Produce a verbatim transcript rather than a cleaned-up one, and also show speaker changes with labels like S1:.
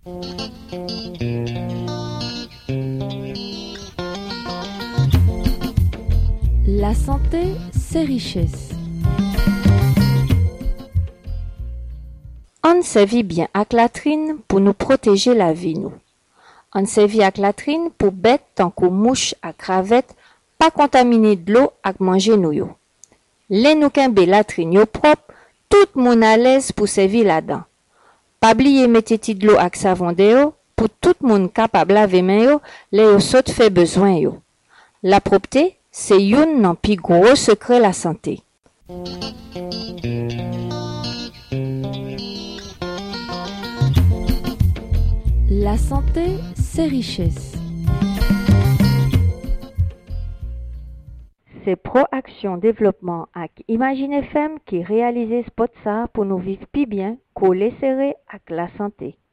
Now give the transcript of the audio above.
S1: La santé, c'est richesse. On servit bien avec latrine pour nous protéger la vie nous. On servit avec latrine pour bête tant que mouche à cravette, pas contaminer de l'eau avec manger nous yo. Les nous kembe latrine yo propre, tout moun à l'aise pour servir là-dedans. Pas oublier mettre de l'eau avec savon de yo, pour tout moun capable laver main yo, les yo saute fait besoin yo. La propreté, c'est yon nan pi gros secret la santé. La santé, c'est richesse. C'est Proaction Développement avec Imagine F M qui réalise spot ça pour nous vivre plus bien, collé serré avec la santé.